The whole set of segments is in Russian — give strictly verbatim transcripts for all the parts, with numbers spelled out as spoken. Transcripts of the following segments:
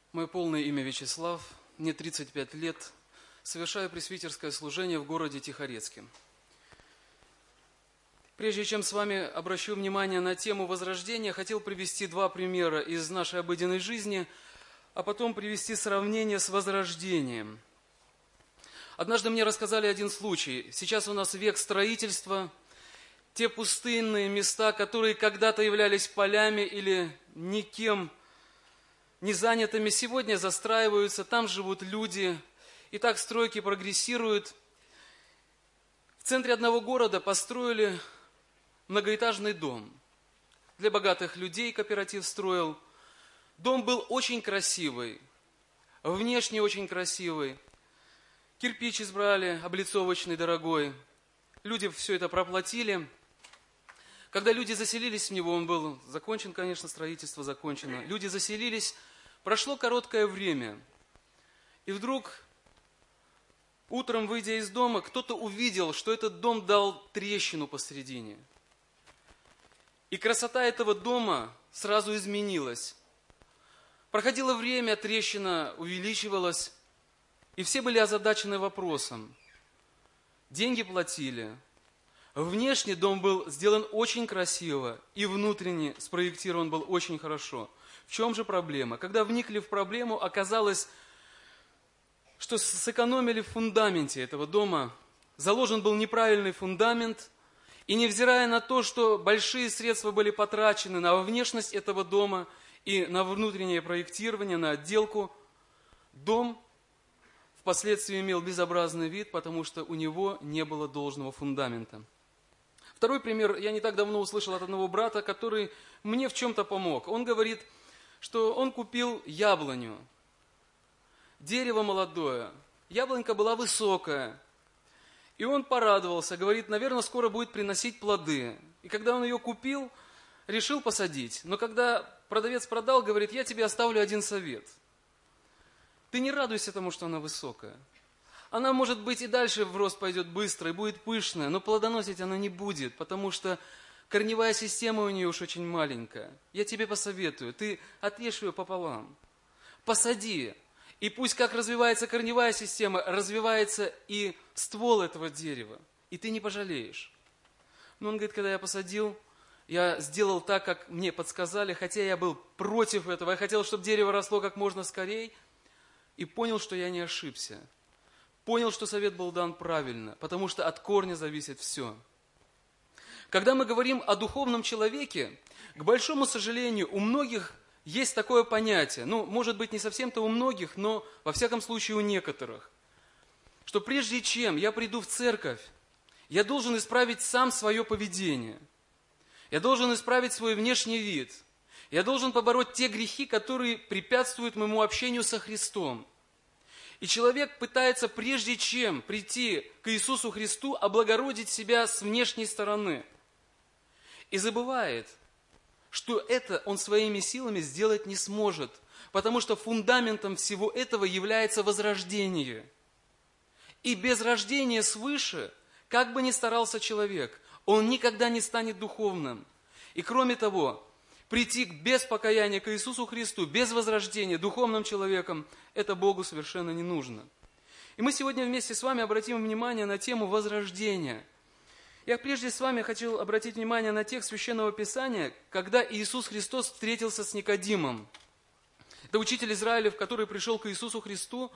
Мое полное имя Вячеслав, мне тридцать пять лет, совершаю пресвитерское служение в городе Тихорецке. Прежде чем с вами обращу внимание на тему возрождения, хотел привести два примера из нашей обыденной жизни, а потом привести сравнение с возрождением. Однажды мне рассказали один случай. Сейчас у нас век строительства. Те пустынные места, которые когда-то являлись полями или никем не занятыми, сегодня застраиваются, там живут люди, и так стройки прогрессируют. В центре одного города построили многоэтажный дом. Для богатых людей кооператив строил. Дом был очень красивый, внешне очень красивый. Кирпич избрали, облицовочный, дорогой. Люди все это проплатили. Когда люди заселились в него, он был закончен, конечно, строительство закончено. Люди заселились, прошло короткое время. И вдруг, утром, выйдя из дома, кто-то увидел, что этот дом дал трещину посередине. И красота этого дома сразу изменилась. Проходило время, трещина увеличивалась, и все были озадачены вопросом. Деньги платили. Внешне дом был сделан очень красиво, и внутренне спроектирован был очень хорошо. В чем же проблема? Когда вникли в проблему, оказалось, что сэкономили в фундаменте этого дома. Заложен был неправильный фундамент, и невзирая на то, что большие средства были потрачены на внешность этого дома и на внутреннее проектирование, на отделку, дом впоследствии имел безобразный вид, потому что у него не было должного фундамента. Второй пример я не так давно услышал от одного брата, который мне в чем-то помог. Он говорит, что он купил яблоню, дерево молодое, яблонька была высокая, и он порадовался, говорит, наверное, скоро будет приносить плоды. И когда он ее купил, решил посадить. Но когда продавец продал, говорит, я тебе оставлю один совет. Ты не радуйся тому, что она высокая. Она, может быть, и дальше в рост пойдет быстро и будет пышная, но плодоносить она не будет, потому что корневая система у нее уж очень маленькая. Я тебе посоветую, ты отрежь ее пополам, посади, и пусть как развивается корневая система, развивается и ствол этого дерева, и ты не пожалеешь. Но он говорит, когда я посадил, я сделал так, как мне подсказали, хотя я был против этого, я хотел, чтобы дерево росло как можно скорее, и понял, что я не ошибся. Понял, что совет был дан правильно, потому что от корня зависит все. Когда мы говорим о духовном человеке, к большому сожалению, у многих есть такое понятие, ну, может быть, не совсем-то у многих, но, во всяком случае, у некоторых, что прежде чем я приду в церковь, я должен исправить сам свое поведение, я должен исправить свой внешний вид, я должен побороть те грехи, которые препятствуют моему общению со Христом. И человек пытается, прежде чем прийти к Иисусу Христу, облагородить себя с внешней стороны. И забывает, что это он своими силами сделать не сможет, потому что фундаментом всего этого является возрождение. И без рождения свыше, как бы ни старался человек, он никогда не станет духовным. И кроме того, прийти без покаяния к Иисусу Христу, без возрождения, духовным человеком, это Богу совершенно не нужно. И мы сегодня вместе с вами обратим внимание на тему возрождения. Я прежде с вами хочу обратить внимание на текст Священного Писания, когда Иисус Христос встретился с Никодимом. Это учитель Израилев, который пришел к Иисусу Христу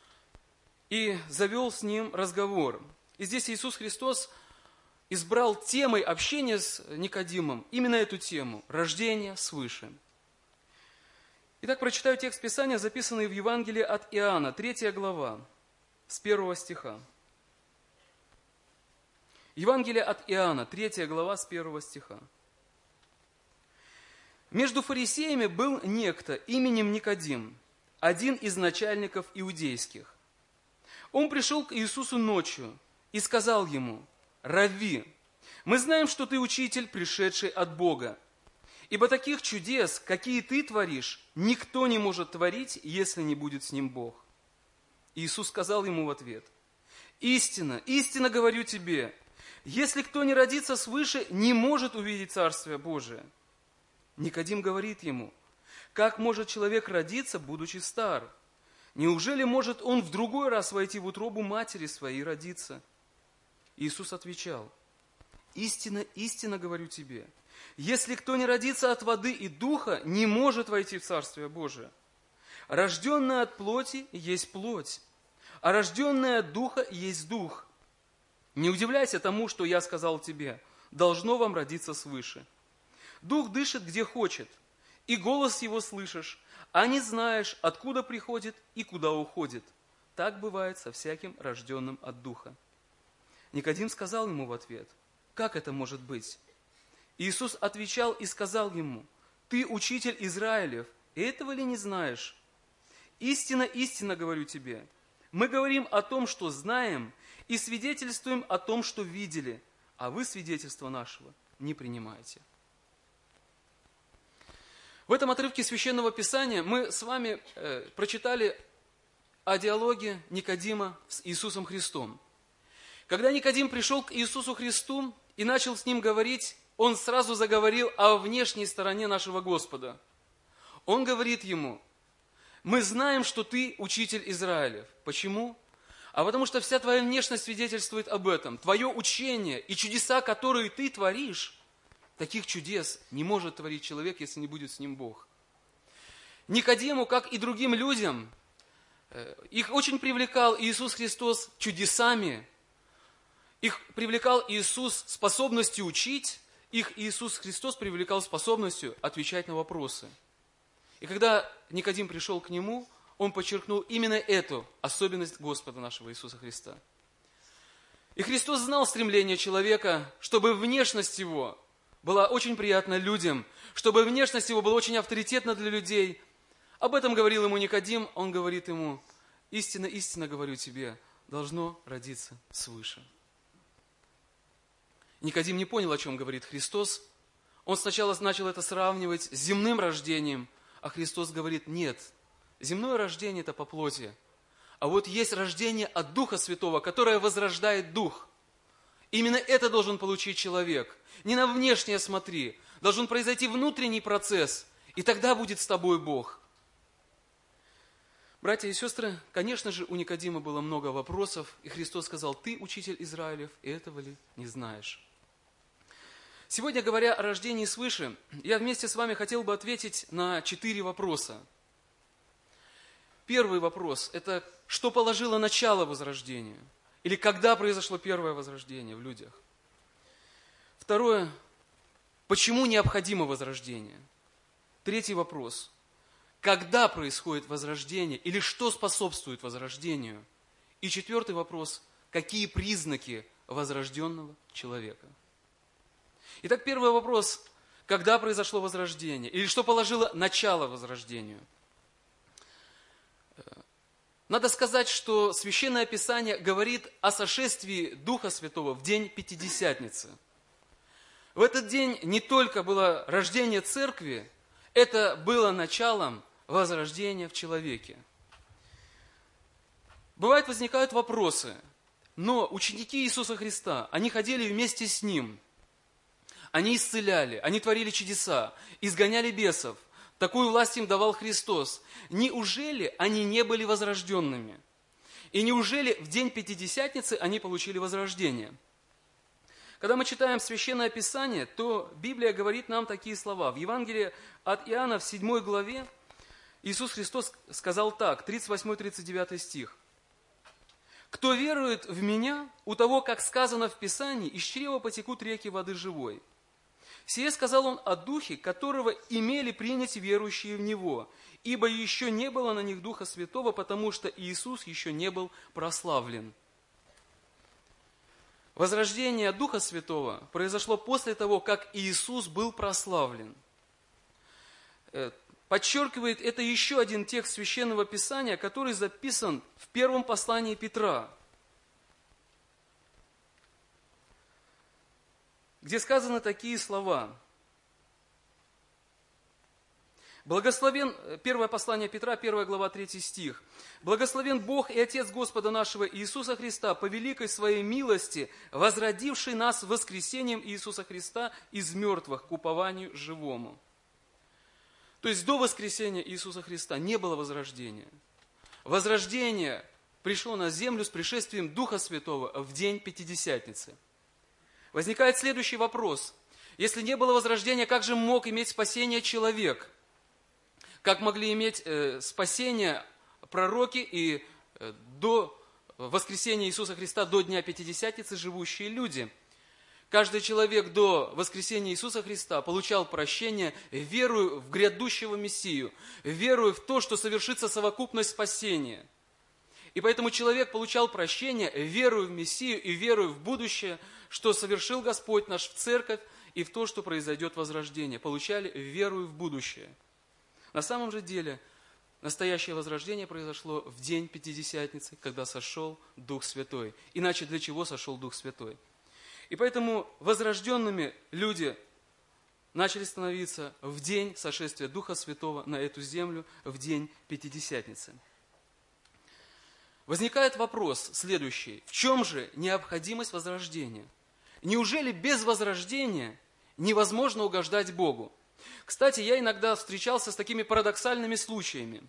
и завел с ним разговор. И здесь Иисус Христос избрал темой общения с Никодимом именно эту тему – рождение свыше. Итак, прочитаю текст Писания, записанный в Евангелии от Иоанна, третья глава, с первого стиха. Евангелие от Иоанна, третья глава, с первого стиха. «Между фарисеями был некто именем Никодим, один из начальников иудейских. Он пришел к Иисусу ночью и сказал ему: Равви, мы знаем, что ты учитель, пришедший от Бога, ибо таких чудес, какие ты творишь, никто не может творить, если не будет с ним Бог. Иисус сказал ему в ответ: истинно, истинно говорю тебе, если кто не родится свыше, не может увидеть Царствие Божие. Никодим говорит ему: как может человек родиться, будучи стар? Неужели может он в другой раз войти в утробу матери своей и родиться? Иисус отвечал: истинно, истинно говорю тебе, если кто не родится от воды и духа, не может войти в Царствие Божие. Рожденное от плоти есть плоть, а рожденное от духа есть дух. Не удивляйся тому, что я сказал тебе, должно вам родиться свыше. Дух дышит, где хочет, и голос его слышишь, а не знаешь, откуда приходит и куда уходит. Так бывает со всяким рожденным от духа. Никодим сказал ему в ответ: как это может быть? Иисус отвечал и сказал ему: ты учитель Израилев, и этого ли не знаешь? Истинно, истинно говорю тебе, мы говорим о том, что знаем, и свидетельствуем о том, что видели, а вы свидетельства нашего не принимаете. В этом отрывке Священного Писания мы с вами э, прочитали о диалоге Никодима с Иисусом Христом. Когда Никодим пришел к Иисусу Христу и начал с Ним говорить, он сразу заговорил о внешней стороне нашего Господа. Он говорит Ему: мы знаем, что ты учитель Израилев. Почему? А потому что вся твоя внешность свидетельствует об этом. Твое учение и чудеса, которые ты творишь, таких чудес не может творить человек, если не будет с ним Бог. Никодиму, как и другим людям, их очень привлекал Иисус Христос чудесами, их привлекал Иисус способностью учить, их Иисус Христос привлекал способностью отвечать на вопросы. И когда Никодим пришел к Нему, он подчеркнул именно эту особенность Господа нашего Иисуса Христа. И Христос знал стремление человека, чтобы внешность его была очень приятна людям, чтобы внешность его была очень авторитетна для людей. Об этом говорил ему Никодим, он говорит ему: истинно, истинно говорю тебе, должно родиться свыше. Никодим не понял, о чем говорит Христос. Он сначала начал это сравнивать с земным рождением, а Христос говорит: нет, земное рождение – это по плоти. А вот есть рождение от Духа Святого, которое возрождает Дух. Именно это должен получить человек. Не на внешнее смотри. Должен произойти внутренний процесс, и тогда будет с тобой Бог. Братья и сестры, конечно же, у Никодима было много вопросов, и Христос сказал: ты учитель Израилев, и этого ли не знаешь? Сегодня, говоря о рождении свыше, я вместе с вами хотел бы ответить на четыре вопроса. Первый вопрос – это что положило начало возрождению? Или когда произошло первое возрождение в людях? Второе – почему необходимо возрождение? Третий вопрос – когда происходит возрождение или что способствует возрождению? И четвертый вопрос – какие признаки возрожденного человека? Итак, первый вопрос – когда произошло возрождение? Или что положило начало возрождению? Надо сказать, что Священное Писание говорит о сошествии Духа Святого в день Пятидесятницы. В этот день не только было рождение Церкви, это было началом возрождения в человеке. Бывает, возникают вопросы, но ученики Иисуса Христа, они ходили вместе с Ним, они исцеляли, они творили чудеса, изгоняли бесов. Такую власть им давал Христос. Неужели они не были возрожденными? И неужели в день Пятидесятницы они получили возрождение? Когда мы читаем Священное Писание, то Библия говорит нам такие слова. В Евангелии от Иоанна в седьмой главе Иисус Христос сказал так, тридцать восьмой тридцать девятый стих. «Кто верует в Меня, у того, как сказано в Писании, из чрева потекут реки воды живой». Сие сказал он о Духе, которого имели принять верующие в Него, ибо еще не было на них Духа Святого, потому что Иисус еще не был прославлен. Возрождение Духа Святого произошло после того, как Иисус был прославлен. Подчеркивает это еще один текст Священного Писания, который записан в первом послании Петра, где сказаны такие слова. Благословен, первое послание Петра, первая глава, третий стих. «Благословен Бог и Отец Господа нашего Иисуса Христа, по великой своей милости, возродивший нас воскресением Иисуса Христа из мертвых к упованию живому». То есть до воскресения Иисуса Христа не было возрождения. Возрождение пришло на землю с пришествием Духа Святого в день Пятидесятницы. Возникает следующий вопрос. Если не было возрождения, как же мог иметь спасение человек? Как могли иметь э, спасение пророки и э, до воскресения Иисуса Христа, до Дня Пятидесятницы живущие люди? Каждый человек до воскресения Иисуса Христа получал прощение, веруя в грядущего Мессию, веруя в то, что совершится совокупность спасения. И поэтому человек получал прощение, веруя в Мессию и веруя в будущее, что совершил Господь наш в церковь, и в то, что произойдет возрождение. Получали веру в будущее. На самом же деле, настоящее возрождение произошло в день Пятидесятницы, когда сошел Дух Святой. Иначе для чего сошел Дух Святой? И поэтому возрожденными люди начали становиться в день сошествия Духа Святого на эту землю, в день Пятидесятницы. Возникает вопрос следующий. В чем же необходимость возрождения? Неужели без возрождения невозможно угождать Богу? Кстати, я иногда встречался с такими парадоксальными случаями.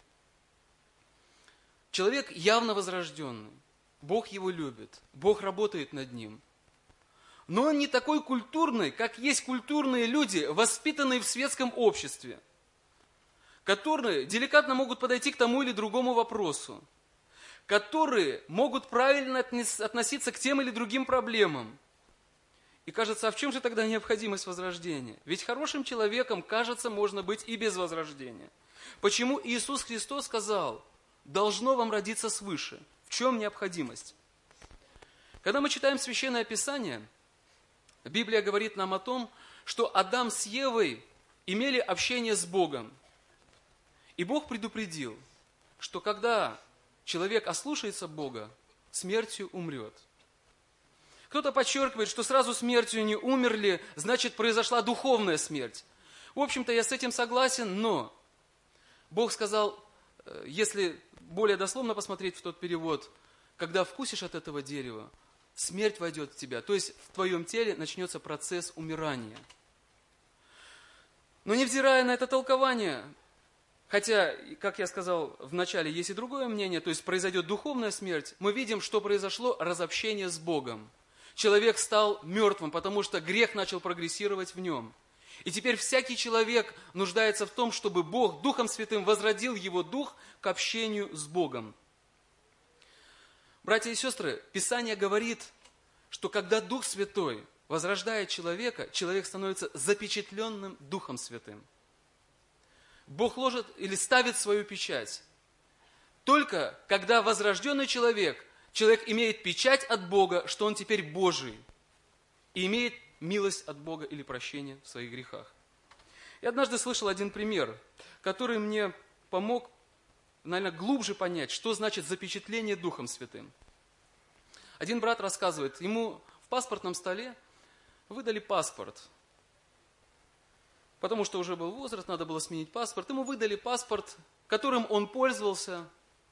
Человек явно возрожденный, Бог его любит, Бог работает над ним. Но он не такой культурный, как есть культурные люди, воспитанные в светском обществе, которые деликатно могут подойти к тому или другому вопросу, которые могут правильно относиться к тем или другим проблемам. И кажется, а в чем же тогда необходимость возрождения? Ведь хорошим человеком, кажется, можно быть и без возрождения. Почему Иисус Христос сказал, должно вам родиться свыше? В чем необходимость? Когда мы читаем Священное Писание, Библия говорит нам о том, что Адам с Евой имели общение с Богом. И Бог предупредил, что когда человек ослушается Бога, смертью умрет. Кто-то подчеркивает, что сразу смертью не умерли, значит, произошла духовная смерть. В общем-то, я с этим согласен, но Бог сказал, если более дословно посмотреть в тот перевод, когда вкусишь от этого дерева, смерть войдет в тебя, то есть в твоем теле начнется процесс умирания. Но невзирая на это толкование, хотя, как я сказал в начале, есть и другое мнение, то есть произойдет духовная смерть, мы видим, что произошло разобщение с Богом. Человек стал мертвым, потому что грех начал прогрессировать в нем. И теперь всякий человек нуждается в том, чтобы Бог Духом Святым возродил его дух к общению с Богом. Братья и сестры, Писание говорит, что когда Дух Святой возрождает человека, человек становится запечатленным Духом Святым. Бог ложит или ставит свою печать. Только когда возрожденный человек, человек имеет печать от Бога, что он теперь Божий, и имеет милость от Бога или прощение в своих грехах. Я однажды слышал один пример, который мне помог, наверное, глубже понять, что значит запечатление Духом Святым. Один брат рассказывает, ему в паспортном столе выдали паспорт, потому что уже был возраст, надо было сменить паспорт. Ему выдали паспорт, которым он пользовался,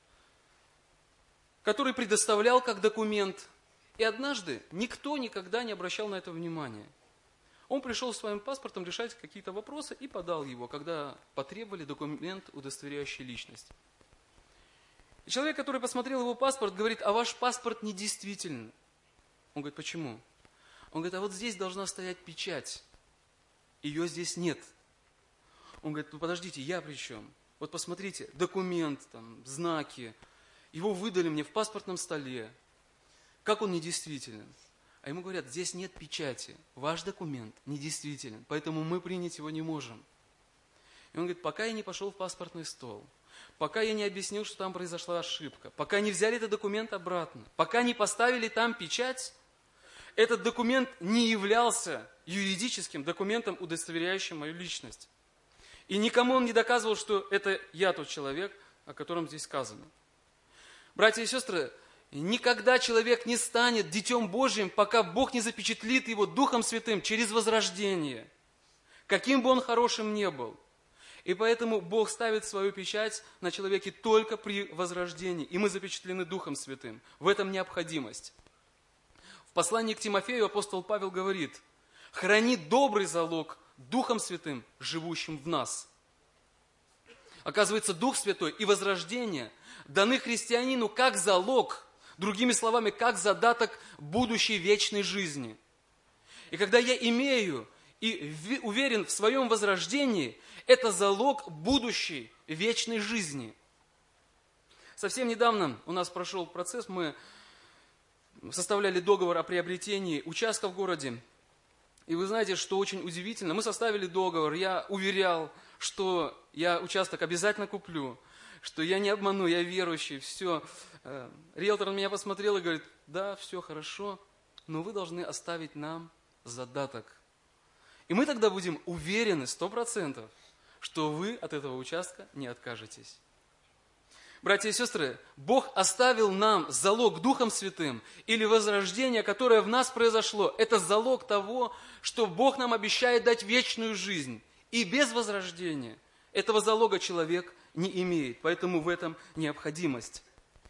который предоставлял как документ. И однажды никто никогда не обращал на это внимания. Он пришел с своим паспортом решать какие-то вопросы и подал его, когда потребовали документ, удостоверяющий личность. И человек, который посмотрел его паспорт, говорит, а ваш паспорт недействителен. Он говорит, почему? Он говорит, а вот здесь должна стоять печать. Ее здесь нет. Он говорит, ну подождите, я при чем? Вот посмотрите, документ, там, знаки. Его выдали мне в паспортном столе. Как он недействителен? А ему говорят, здесь нет печати. Ваш документ недействителен, поэтому мы принять его не можем. И он говорит, пока я не пошел в паспортный стол, пока я не объяснил, что там произошла ошибка, пока не взяли этот документ обратно, пока не поставили там печать, этот документ не являлся юридическим документом, удостоверяющим мою личность. И никому он не доказывал, что это я тот человек, о котором здесь сказано. Братья и сестры, никогда человек не станет Детем Божьим, пока Бог не запечатлит его Духом Святым через возрождение, каким бы он хорошим ни был. И поэтому Бог ставит свою печать на человеке только при возрождении, и мы запечатлены Духом Святым. В этом необходимость. В послании к Тимофею апостол Павел говорит, «Храни добрый залог Духом Святым, живущим в нас». Оказывается, Дух Святой и возрождение даны христианину как залог, другими словами, как задаток будущей вечной жизни. И когда я имею и уверен в своем возрождении, это залог будущей вечной жизни. Совсем недавно у нас прошел процесс, мы составляли договор о приобретении участка в городе. И вы знаете, что очень удивительно, мы составили договор, я уверял, что я участок обязательно куплю, что я не обману, я верующий, все. Риэлтор на меня посмотрел и говорит: да, все хорошо, но вы должны оставить нам задаток. И мы тогда будем уверены сто процентов, что вы от этого участка не откажетесь. Братья и сестры, Бог оставил нам залог Духом Святым или возрождение, которое в нас произошло. Это залог того, что Бог нам обещает дать вечную жизнь. И без возрождения этого залога человек не имеет. Поэтому в этом необходимость.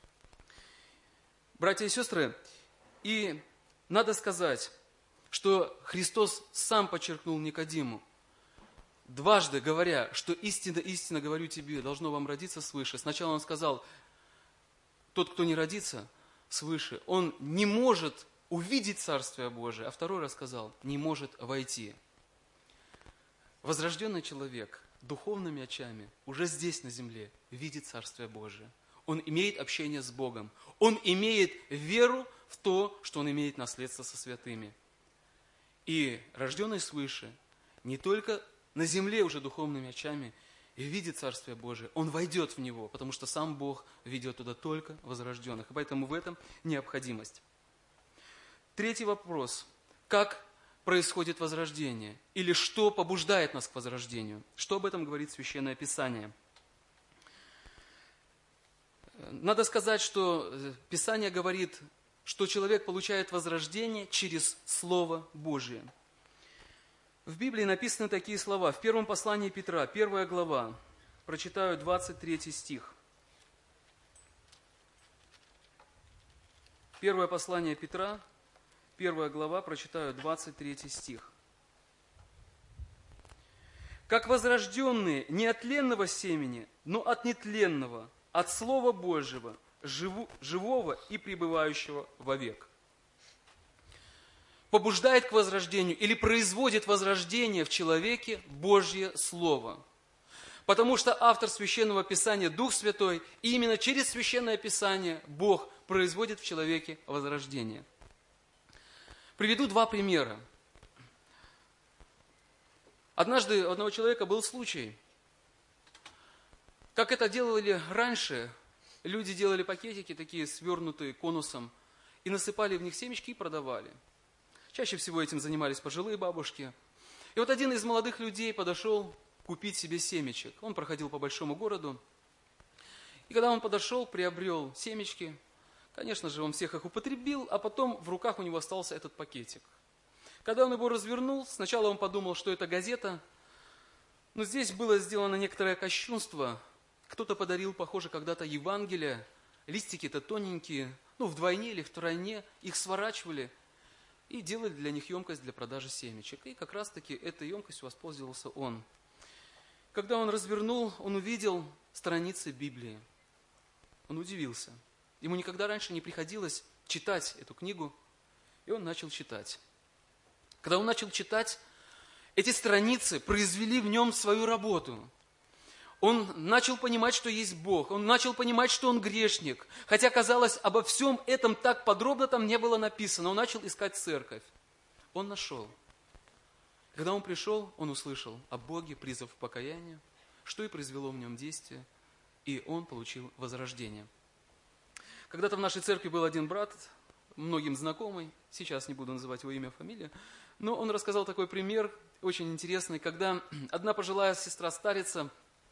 Братья и сестры, и надо сказать, что Христос сам подчеркнул Никодиму, дважды говоря, что истинно, истинно говорю тебе, должно вам родиться свыше. Сначала он сказал: тот, кто не родится свыше, он не может увидеть Царствие Божие. А второй раз сказал: не может войти. Возрожденный человек духовными очами уже здесь на земле видит Царствие Божие. Он имеет общение с Богом. Он имеет веру в то, что он имеет наследство со святыми. И рожденный свыше не только на земле уже духовными очами и видит Царствие Божие, он войдет в него, потому что сам Бог ведет туда только возрожденных. И поэтому в этом необходимость. Третий вопрос. Как происходит возрождение? Или что побуждает нас к возрождению? Что об этом говорит Священное Писание? Надо сказать, что Писание говорит, что человек получает возрождение через Слово Божие. В Библии написаны такие слова. В первом послании Петра, первая глава, прочитаю двадцать третий стих. Первое послание Петра, первая глава, прочитаю двадцать третий стих. «Как возрожденные не от тленного семени, но от нетленного, от Слова Божьего, живу, живого и пребывающего вовек». Побуждает к возрождению или производит возрождение в человеке Божье Слово. Потому что автор Священного Писания, Дух Святой, и именно через Священное Писание Бог производит в человеке возрождение. Приведу два примера. Однажды у одного человека был случай, как это делали раньше, люди делали пакетики, такие свернутые конусом, и насыпали в них семечки и продавали. Чаще всего этим занимались пожилые бабушки. И вот один из молодых людей подошел купить себе семечек. Он проходил по большому городу. И когда он подошел, приобрел семечки, конечно же, он всех их употребил, а потом в руках у него остался этот пакетик. Когда он его развернул, сначала он подумал, что это газета, но здесь было сделано некоторое кощунство. Кто-то подарил, похоже, когда-то Евангелие, листики-то тоненькие, ну, вдвойне или втройне, их сворачивали и делали для них емкость для продажи семечек. И как раз-таки этой емкостью воспользовался он. Когда он развернул, он увидел страницы Библии. Он удивился. Ему никогда раньше не приходилось читать эту книгу, и он начал читать. Когда он начал читать, эти страницы произвели в нем свою работу. Он начал понимать, что есть Бог. Он начал понимать, что он грешник. Хотя, казалось, обо всем этом так подробно там не было написано. Он начал искать церковь. Он нашел. Когда он пришел, он услышал о Боге, призыв к покаянию, что и произвело в нем действие, и он получил возрождение. Когда-то в нашей церкви был один брат, многим знакомый, сейчас не буду называть его имя, фамилию, но он рассказал такой пример, очень интересный, когда одна пожилая сестра-старица,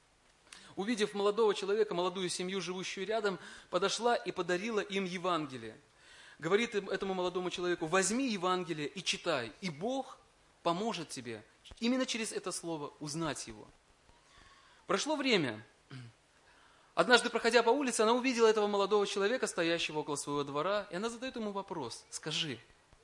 увидев молодого человека, молодую семью, живущую рядом, подошла и подарила им Евангелие. Говорит этому молодому человеку: возьми Евангелие и читай, и Бог поможет тебе именно через это слово узнать его. Прошло время. Однажды, проходя по улице, она увидела этого молодого человека, стоящего около своего двора, и она задает ему вопрос: скажи,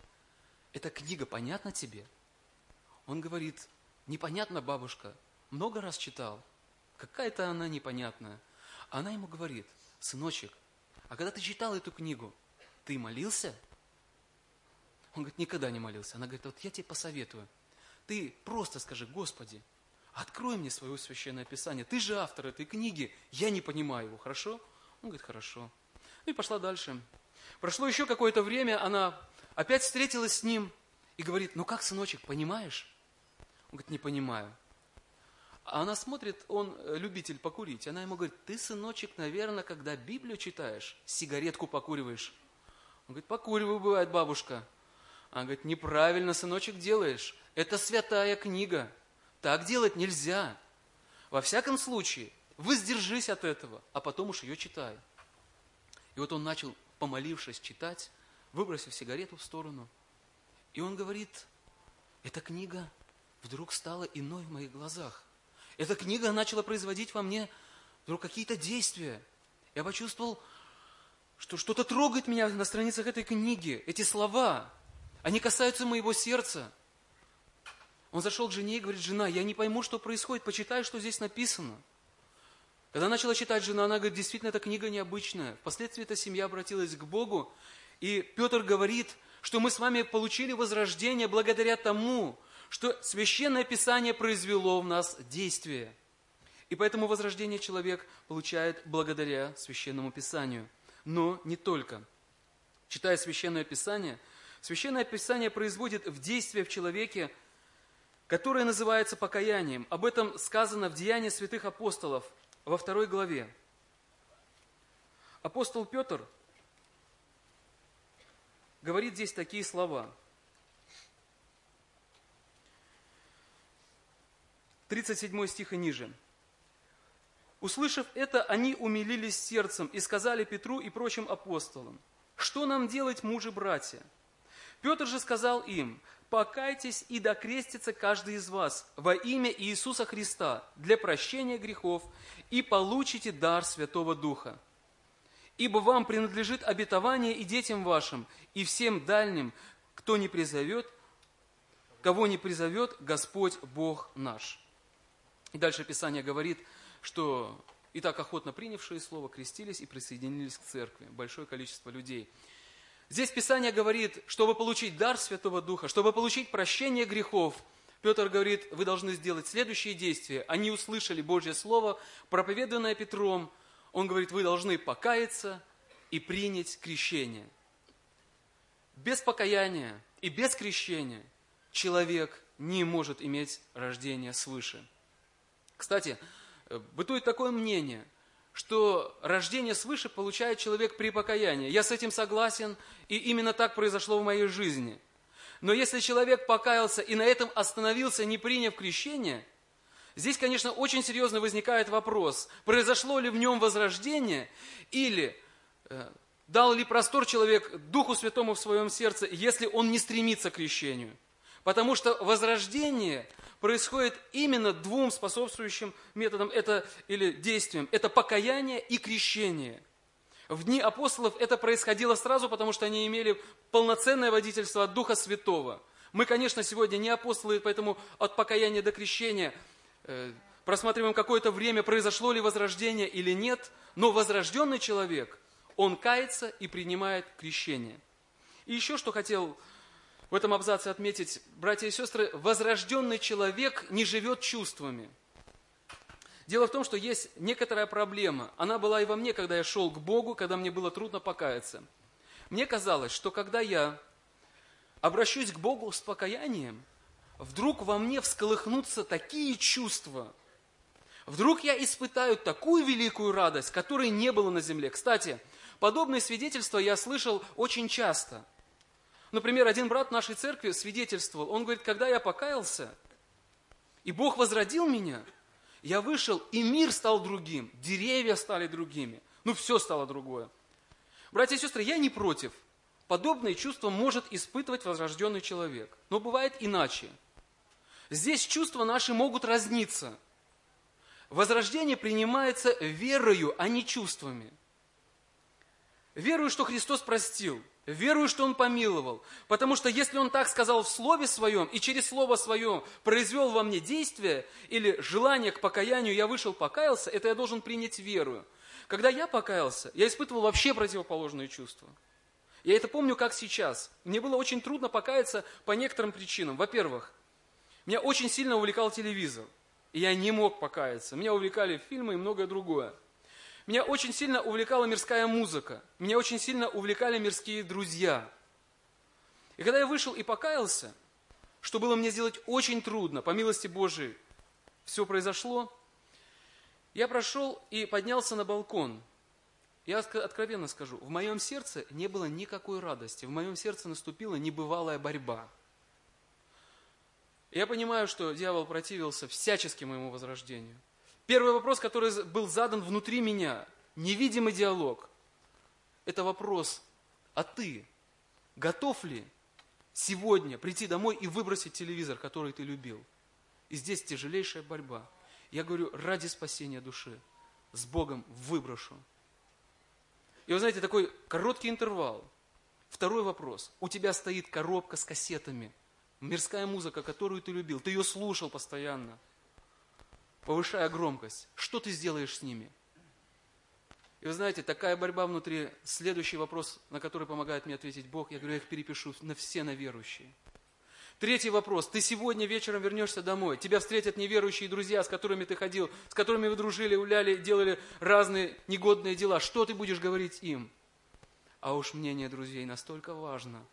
эта книга понятна тебе? Он говорит: непонятно, бабушка, много раз читал. какая-то она непонятная. Она ему говорит: сыночек, а когда ты читал эту книгу, ты молился? Он говорит: никогда не молился. Она говорит: вот я тебе посоветую. Ты просто скажи: Господи, открой мне свое священное писание. Ты же автор этой книги, я не понимаю его, хорошо? Он говорит: хорошо. И пошла дальше. Прошло еще какое-то время, она опять встретилась с ним и говорит: ну как, сыночек, понимаешь? Он говорит: не понимаю. А она смотрит, он любитель покурить. Она ему говорит: ты, сыночек, наверное, когда Библию читаешь, сигаретку покуриваешь. Он говорит: покуриваю, бывает, бабушка. Она говорит: неправильно, сыночек, делаешь. Это святая книга. Так делать нельзя. Во всяком случае, воздержись от этого, а потом уж ее читай. И вот он начал, помолившись, читать, выбросив сигарету в сторону. И он говорит: эта книга вдруг стала иной в моих глазах. Эта книга начала производить во мне вдруг какие-то действия. Я почувствовал, что что-то трогает меня на страницах этой книги. Эти слова, они касаются моего сердца. Он зашел к жене и говорит: жена, я не пойму, что происходит, почитай, что здесь написано. Когда начала читать жена, она говорит: действительно, эта книга необычная. Впоследствии эта семья обратилась к Богу, и Петр говорит, что мы с вами получили возрождение благодаря тому, что Священное Писание произвело в нас действие. И поэтому возрождение человек получает благодаря Священному Писанию. Но не только. Читая Священное Писание, Священное Писание производит в действие в человеке, которое называется покаянием. Об этом сказано в Деянии святых апостолов во второй главе. Апостол Петр говорит здесь такие слова. тридцать седьмой стих и ниже. «Услышав это, они умилились сердцем и сказали Петру и прочим апостолам: что нам делать, мужи-братья? Петр же сказал им: покайтесь и докрестится каждый из вас во имя Иисуса Христа для прощения грехов, и получите дар Святого Духа. Ибо вам принадлежит обетование и детям вашим, и всем дальним, кто не призовет, кого не призовет Господь Бог наш». И дальше Писание говорит, что и так охотно принявшие слово крестились и присоединились к церкви. Большое количество людей. Здесь Писание говорит, чтобы получить дар Святого Духа, чтобы получить прощение грехов, Петр говорит, вы должны сделать следующие действия. Они услышали Божье Слово, проповеданное Петром. Он говорит, вы должны покаяться и принять крещение. Без покаяния и без крещения человек не может иметь рождение свыше. Кстати, бытует такое мнение, что рождение свыше получает человек при покаянии. Я с этим согласен, и именно так произошло в моей жизни. Но если человек покаялся и на этом остановился, не приняв крещение, здесь, конечно, очень серьезно возникает вопрос, произошло ли в нем возрождение, или э, дал ли простор человек Духу Святому в своем сердце, если он не стремится к крещению. Потому что возрождение происходит именно двум способствующим методам это, или действиям. Это покаяние и крещение. В дни апостолов это происходило сразу, потому что они имели полноценное водительство от Духа Святого. Мы, конечно, сегодня не апостолы, поэтому от покаяния до крещения э, просматриваем какое-то время, произошло ли возрождение или нет. Но возрожденный человек, он кается и принимает крещение. И еще что хотел в этом абзаце отметить, братья и сестры, возрожденный человек не живет чувствами. Дело в том, что есть некоторая проблема. Она была и во мне, когда я шел к Богу, когда мне было трудно покаяться. Мне казалось, что когда я обращусь к Богу с покаянием, вдруг во мне всколыхнутся такие чувства. Вдруг я испытаю такую великую радость, которой не было на земле. Кстати, подобные свидетельства я слышал очень часто. Например, один брат нашей церкви свидетельствовал, он говорит, когда я покаялся, и Бог возродил меня, я вышел, и мир стал другим, деревья стали другими, ну все стало другое. Братья и сестры, я не против. Подобные чувства может испытывать возрожденный человек, но бывает иначе. Здесь чувства наши могут разниться. Возрождение принимается верою, а не чувствами. Верую, что Христос простил. Верую, что Он помиловал. Потому что если Он так сказал в Слове Своем, и через Слово Свое произвел во мне действие, или желание к покаянию, я вышел, покаялся, это я должен принять верою. Когда я покаялся, я испытывал вообще противоположные чувства. Я это помню, как сейчас. Мне было очень трудно покаяться по некоторым причинам. Во-первых, меня очень сильно увлекал телевизор, и я не мог покаяться. Меня увлекали фильмы и многое другое. Меня очень сильно увлекала мирская музыка. Меня очень сильно увлекали мирские друзья. И когда я вышел и покаялся, что было мне сделать очень трудно, по милости Божией, все произошло, я прошел и поднялся на балкон. Я откровенно скажу, в моем сердце не было никакой радости, в моем сердце наступила небывалая борьба. Я понимаю, что дьявол противился всячески моему возрождению. Первый вопрос, который был задан внутри меня, невидимый диалог, это вопрос, а ты готов ли сегодня прийти домой и выбросить телевизор, который ты любил? И здесь тяжелейшая борьба. Я говорю, ради спасения души, с Богом выброшу. И вы знаете, такой короткий интервал. Второй вопрос. У тебя стоит коробка с кассетами, мирская музыка, которую ты любил, ты ее слушал постоянно, повышая громкость. Что ты сделаешь с ними? И вы знаете, такая борьба внутри. Следующий вопрос, на который помогает мне ответить Бог, я говорю, я их перепишу на все на верующие. Третий вопрос. Ты сегодня вечером вернешься домой. Тебя встретят неверующие друзья, с которыми ты ходил, с которыми вы дружили, гуляли, делали разные негодные дела. Что ты будешь говорить им? А уж мнение друзей настолько важно.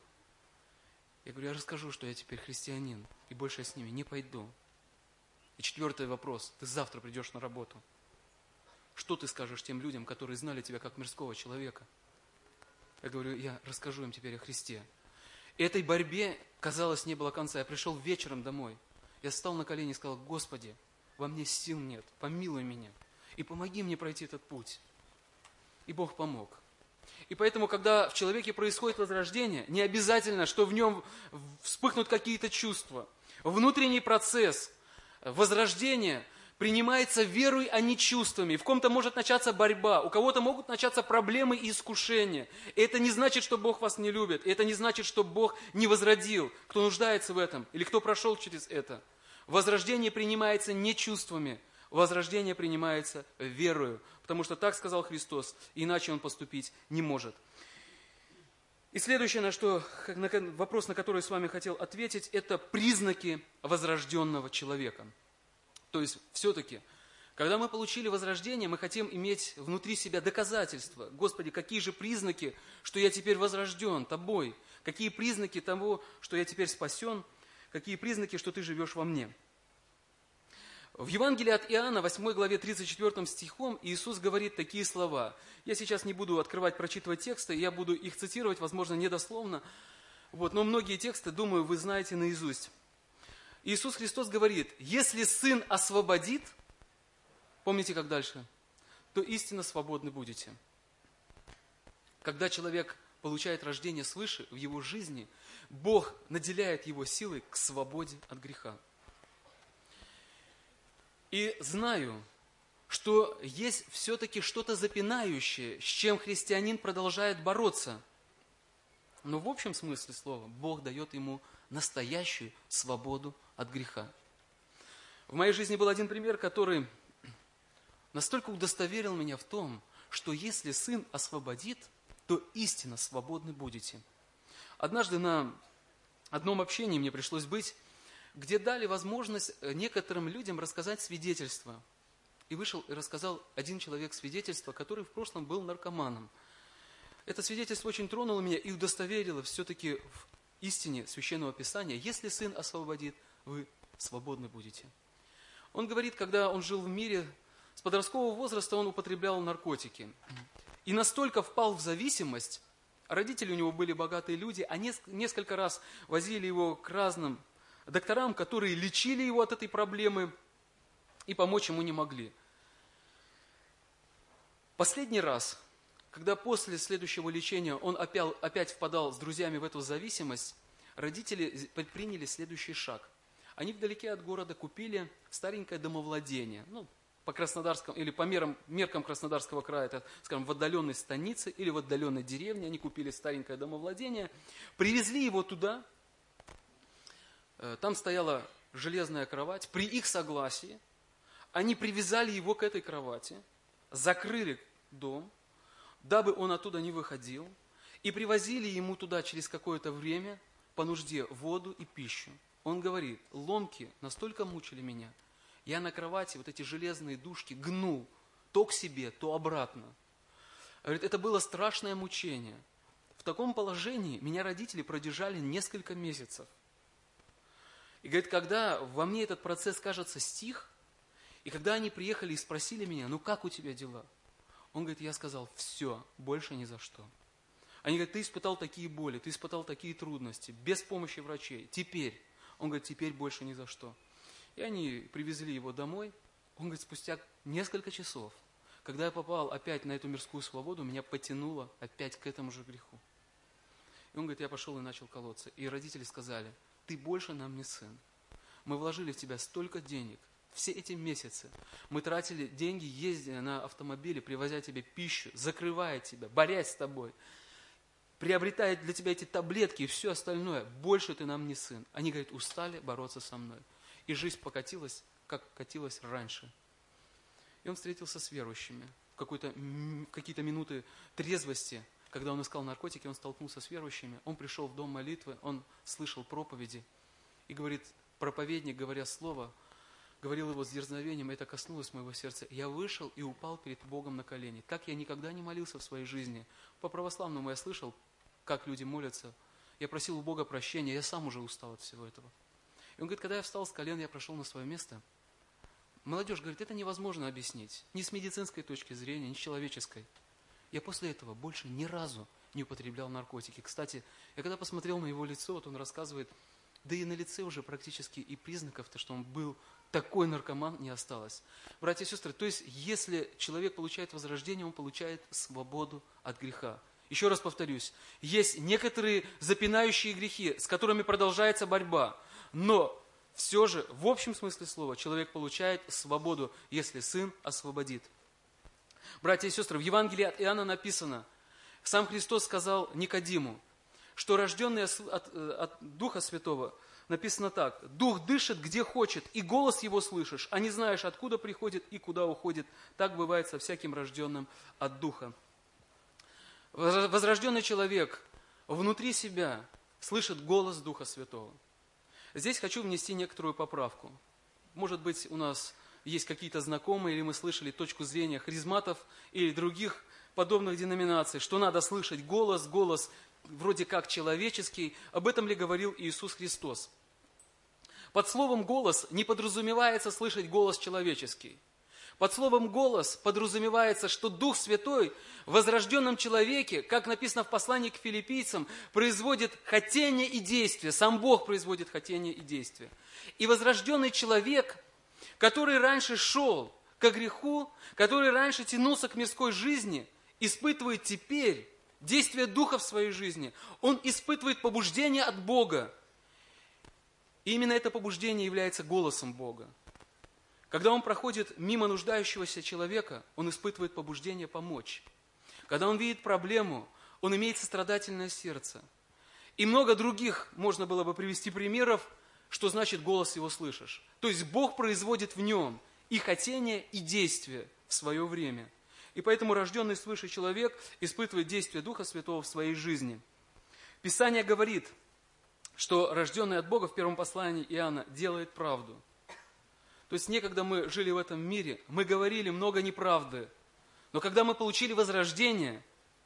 Я говорю, я расскажу, что я теперь христианин, и больше я с ними не пойду. И четвертый вопрос. Ты завтра придешь на работу. Что ты скажешь тем людям, которые знали тебя как мирского человека? Я говорю, я расскажу им теперь о Христе. И этой борьбе, казалось, не было конца. Я пришел вечером домой. Я встал на колени и сказал, Господи, во мне сил нет, помилуй меня. И помоги мне пройти этот путь. И Бог помог. И поэтому, когда в человеке происходит возрождение, не обязательно, что в нем вспыхнут какие-то чувства. Внутренний процесс возрождения принимается верой, а не чувствами. В ком-то может начаться борьба, у кого-то могут начаться проблемы и искушения. И это не значит, что Бог вас не любит. И это не значит, что Бог не возродил, кто нуждается в этом, или кто прошел через это. Возрождение принимается не чувствами, возрождение принимается верою. Потому что так сказал Христос, иначе Он поступить не может. И следующее, на что, вопрос, на который я с вами хотел ответить, это признаки возрожденного человека. То есть, все-таки, когда мы получили возрождение, мы хотим иметь внутри себя доказательства. Господи, какие же признаки, что я теперь возрожден Тобой? Какие признаки того, что я теперь спасен? Какие признаки, что Ты живешь во мне? В Евангелии от Иоанна, восьмой главе, тридцать четвёртым стихом, Иисус говорит такие слова. Я сейчас не буду открывать, прочитывать тексты, я буду их цитировать, возможно, недословно. Вот, но многие тексты, думаю, вы знаете наизусть. Иисус Христос говорит, если Сын освободит, помните, как дальше, то истинно свободны будете. Когда человек получает рождение свыше в его жизни, Бог наделяет его силой к свободе от греха. И знаю, что есть все-таки что-то запинающее, с чем христианин продолжает бороться. Но в общем смысле слова Бог дает ему настоящую свободу от греха. В моей жизни был один пример, который настолько удостоверил меня в том, что если Сын освободит, то истинно свободны будете. Однажды на одном общении мне пришлось быть, где дали возможность некоторым людям рассказать свидетельство. И вышел и рассказал один человек свидетельство, который в прошлом был наркоманом. Это свидетельство очень тронуло меня и удостоверило все-таки в истине Священного Писания. Если Сын освободит, вы свободны будете. Он говорит, когда он жил в мире, с подросткового возраста он употреблял наркотики. И настолько впал в зависимость, родители у него были богатые люди, а несколько раз возили его к разным докторам, которые лечили его от этой проблемы и помочь ему не могли. Последний раз, когда после следующего лечения он опять, опять впадал с друзьями в эту зависимость, родители предприняли следующий шаг. Они вдалеке от города купили старенькое домовладение, ну, по краснодарскому, или по мерам, меркам Краснодарского края, это, скажем, в отдаленной станице или в отдаленной деревне, они купили старенькое домовладение, привезли его туда, там стояла железная кровать, при их согласии они привязали его к этой кровати, закрыли дом, дабы он оттуда не выходил, и привозили ему туда через какое-то время по нужде воду и пищу. Он говорит, ломки настолько мучили меня, я на кровати вот эти железные дужки гнул то к себе, то обратно. Говорит, это было страшное мучение. В таком положении меня родители продержали несколько месяцев. И говорит, когда во мне этот процесс, кажется, стих, и когда они приехали и спросили меня, ну как у тебя дела? Он говорит, я сказал, все, больше ни за что. Они говорят, ты испытал такие боли, ты испытал такие трудности, без помощи врачей. Теперь, он говорит, теперь больше ни за что. И они привезли его домой. Он говорит, спустя несколько часов, когда я попал опять на эту мирскую свободу, меня потянуло опять к этому же греху. И он говорит, я пошел и начал колоться. И родители сказали, ты больше нам не сын. Мы вложили в тебя столько денег. Все эти месяцы мы тратили деньги, ездя на автомобиле, привозя тебе пищу, закрывая тебя, борясь с тобой, приобретая для тебя эти таблетки и все остальное. Больше ты нам не сын. Они, говорят, устали бороться со мной. И жизнь покатилась, как катилась раньше. И он встретился с верующими. В какой-то, какие-то минуты трезвости, когда он искал наркотики, он столкнулся с верующими. Он пришел в дом молитвы, он слышал проповеди. И говорит, проповедник, говоря слово, говорил его с дерзновением, это коснулось моего сердца. Я вышел и упал перед Богом на колени. Так я никогда не молился в своей жизни. По православному я слышал, как люди молятся. Я просил у Бога прощения, я сам уже устал от всего этого. И он говорит, когда я встал с колен, я прошел на свое место. Молодежь говорит, это невозможно объяснить. Ни с медицинской точки зрения, ни с человеческой. Я после этого больше ни разу не употреблял наркотики. Кстати, я когда посмотрел на его лицо, вот он рассказывает, да и на лице уже практически и признаков-то, что он был такой наркоман, не осталось. Братья и сестры, то есть, если человек получает возрождение, он получает свободу от греха. Еще раз повторюсь, есть некоторые запинающие грехи, с которыми продолжается борьба, но все же, в общем смысле слова, человек получает свободу, если Сын освободит. Братья и сестры, в Евангелии от Иоанна написано, сам Христос сказал Никодиму, что рожденный от, от Духа Святого, написано так, Дух дышит, где хочет, и голос Его слышишь, а не знаешь, откуда приходит и куда уходит. Так бывает со всяким рожденным от Духа. Возрожденный человек внутри себя слышит голос Духа Святого. Здесь хочу внести некоторую поправку. Может быть, у нас есть какие-то знакомые, или мы слышали точку зрения харизматов или других подобных деноминаций, что надо слышать голос, голос вроде как человеческий. Об этом ли говорил Иисус Христос? Под словом «голос» не подразумевается слышать голос человеческий. Под словом «голос» подразумевается, что Дух Святой в возрожденном человеке, как написано в послании к филиппийцам, производит хотение и действие. Сам Бог производит хотение и действие. И возрожденный человек, который раньше шел ко греху, который раньше тянулся к мирской жизни, испытывает теперь действие Духа в своей жизни. Он испытывает побуждение от Бога. И именно это побуждение является голосом Бога. Когда он проходит мимо нуждающегося человека, он испытывает побуждение помочь. Когда он видит проблему, он имеет сострадательное сердце. И много других можно было бы привести примеров, что значит голос его слышишь. То есть Бог производит в нем и хотение, и действие в свое время. И поэтому рожденный свыше человек испытывает действие Духа Святого в своей жизни. Писание говорит, что рожденный от Бога в первом послании Иоанна делает правду. То есть некогда мы жили в этом мире, мы говорили много неправды, но когда мы получили возрождение,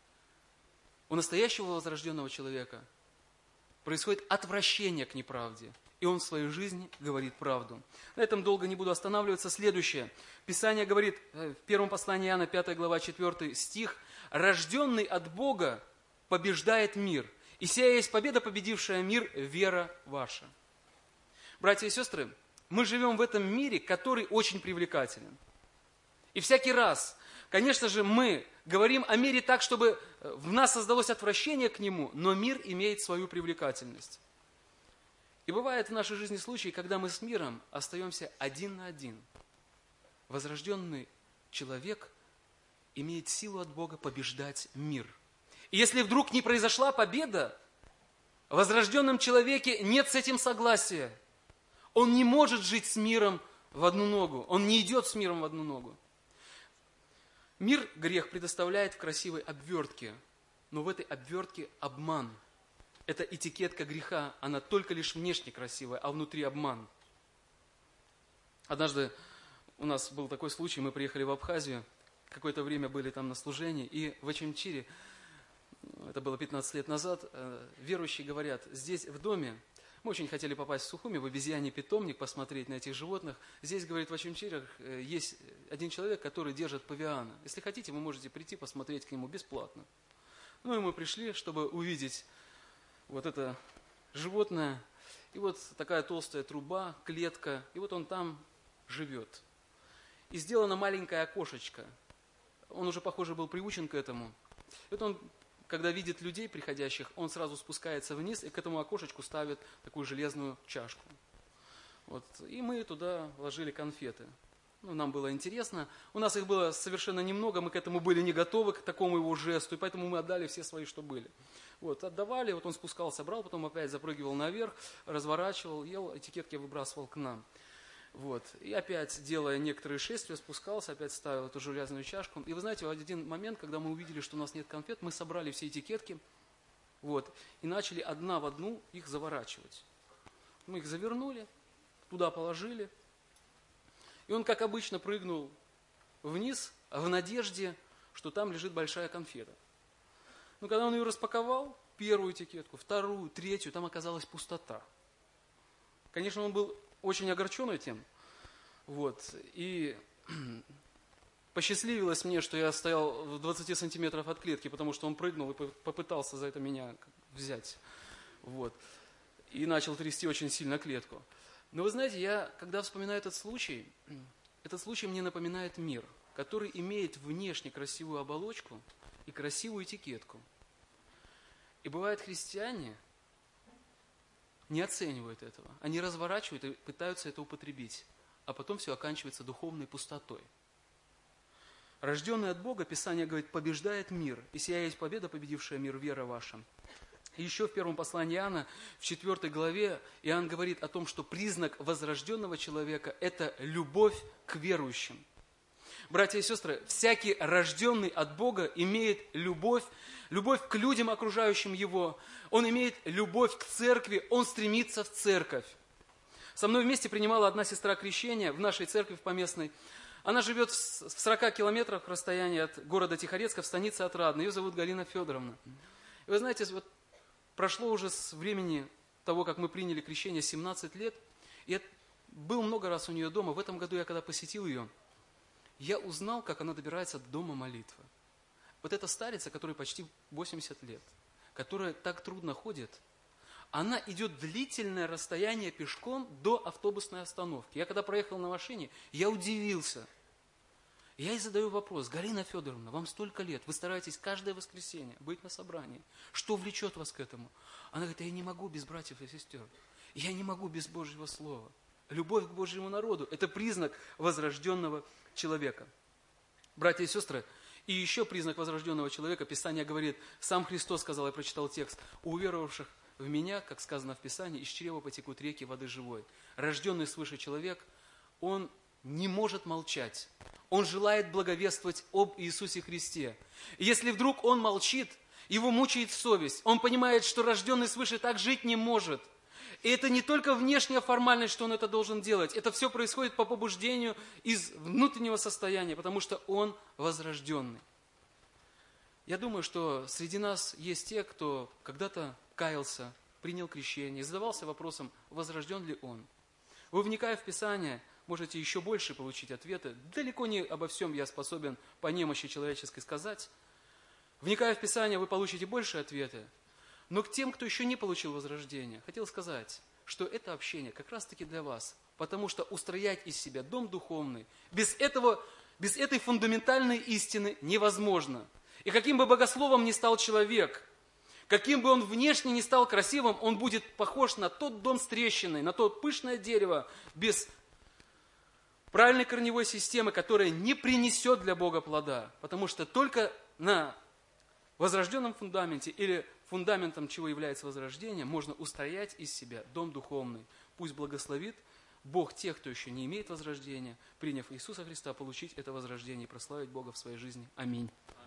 у настоящего возрожденного человека происходит отвращение к неправде, и он в своей жизни говорит правду. На этом долго не буду останавливаться. Следующее. Писание говорит в первом послании Иоанна, пятая глава, четвёртый стих, «Рожденный от Бога побеждает мир, и сия есть победа, победившая мир, вера ваша». Братья и сестры, мы живем в этом мире, который очень привлекателен. И всякий раз, конечно же, мы говорим о мире так, чтобы в нас создалось отвращение к нему, но мир имеет свою привлекательность. И бывает в нашей жизни случаи, когда мы с миром остаемся один на один. возрожденный человек имеет силу от Бога побеждать мир. И если вдруг не произошла победа, в возрожденном человеке нет с этим согласия. Он не может жить с миром в одну ногу. Он не идет с миром в одну ногу. Мир грех предоставляет в красивой обвертке, но в этой обвертке обман. Это этикетка греха, она только лишь внешне красивая, а внутри обман. Однажды у нас был такой случай, мы приехали в Абхазию, какое-то время были там на служении, и в Очамчире, это было пятнадцать лет назад, верующие говорят, здесь в доме, мы очень хотели попасть в Сухуми, в обезьяний питомник, посмотреть на этих животных. Здесь, говорит, в Очамчирах есть один человек, который держит павиана. Если хотите, вы можете прийти посмотреть к нему бесплатно. Ну и мы пришли, чтобы увидеть вот это животное. И вот такая толстая труба, клетка, и вот он там живет. И сделано маленькое окошечко. Он уже, похоже, был приучен к этому. И вот он, когда видит людей приходящих, он сразу спускается вниз и к этому окошечку ставит такую железную чашку. Вот. И мы туда вложили конфеты. Ну, нам было интересно. У нас их было совершенно немного, мы к этому были не готовы, к такому его жесту, и поэтому мы отдали все свои, что были. Вот, отдавали, вот он спускался, брал, потом опять запрыгивал наверх, разворачивал, ел, этикетки выбрасывал к нам. Вот. И опять, делая некоторые шествия, спускался, опять ставил эту железную чашку. И вы знаете, в один момент, когда мы увидели, что у нас нет конфет, мы собрали все этикетки, вот, и начали одна в одну их заворачивать. Мы их завернули, туда положили. И он, как обычно, прыгнул вниз, в надежде, что там лежит большая конфета. Но когда он ее распаковал, первую этикетку, вторую, третью, там оказалась пустота. Конечно, он был очень огорчен этим. Вот. И посчастливилось мне, что я стоял в двадцати сантиметрах от клетки, потому что он прыгнул и попытался за это меня взять. Вот. И начал трясти очень сильно клетку. Но вы знаете, я, когда вспоминаю этот случай, этот случай мне напоминает мир, который имеет внешне красивую оболочку и красивую этикетку. И бывает, христиане не оценивают этого. Они разворачивают и пытаются это употребить, а потом все оканчивается духовной пустотой. Рожденный от Бога, Писание говорит, побеждает мир, и сия есть победа, победившая мир, вера ваша. И еще в первом послании Иоанна, в четвёртой главе, Иоанн говорит о том, что признак возрожденного человека – это любовь к верующим. Братья и сестры, всякий рожденный от Бога имеет любовь, любовь к людям, окружающим его. Он имеет любовь к церкви, он стремится в церковь. Со мной вместе принимала одна сестра крещения в нашей церкви в Поместной. Она живет в сорока километрах расстоянии от города Тихорецка, в станице Отрадной. Ее зовут Галина Федоровна. И вы знаете, вот прошло уже с времени того, как мы приняли крещение, семнадцать лет. И я был много раз у нее дома. В этом году я когда посетил ее, я узнал, как она добирается до дома молитвы. Вот эта старица, которой почти восемьдесят лет, которая так трудно ходит, она идет длительное расстояние пешком до автобусной остановки. Я когда проехал на машине, я удивился. Я ей задаю вопрос: Галина Федоровна, вам столько лет, вы стараетесь каждое воскресенье быть на собрании. Что влечет вас к этому? Она говорит: я не могу без братьев и сестер. Я не могу без Божьего Слова. Любовь к Божьему народу – это признак возрожденного человека. Братья и сестры, и еще признак возрожденного человека, Писание говорит, сам Христос сказал, я прочитал текст, у уверовавших в Меня, как сказано в Писании, из чрева потекут реки воды живой. Рожденный свыше человек, он не может молчать. Он желает благовествовать об Иисусе Христе. И если вдруг он молчит, его мучает совесть. Он понимает, что рожденный свыше так жить не может. И это не только внешняя формальность, что он это должен делать. Это все происходит по побуждению из внутреннего состояния, потому что он возрожденный. Я думаю, что среди нас есть те, кто когда-то каялся, принял крещение, и задавался вопросом, возрожден ли он. Вы, вникая в Писание, можете еще больше получить ответы. Далеко не обо всем я способен по немощи человеческой сказать. Вникая в Писание, вы получите больше ответы. Но к тем, кто еще не получил возрождения, хотел сказать, что это общение как раз-таки для вас. Потому что устроять из себя дом духовный, без этого, без этой фундаментальной истины невозможно. И каким бы богословом ни стал человек, каким бы он внешне ни стал красивым, он будет похож на тот дом с трещиной, на то пышное дерево без правильной корневой системы, которая не принесет для Бога плода. Потому что только на возрожденном фундаменте или фундаментом чего является возрождение, можно устоять из себя дом духовный. Пусть благословит Бог тех, кто еще не имеет возрождения, приняв Иисуса Христа, получить это возрождение и прославить Бога в своей жизни. Аминь.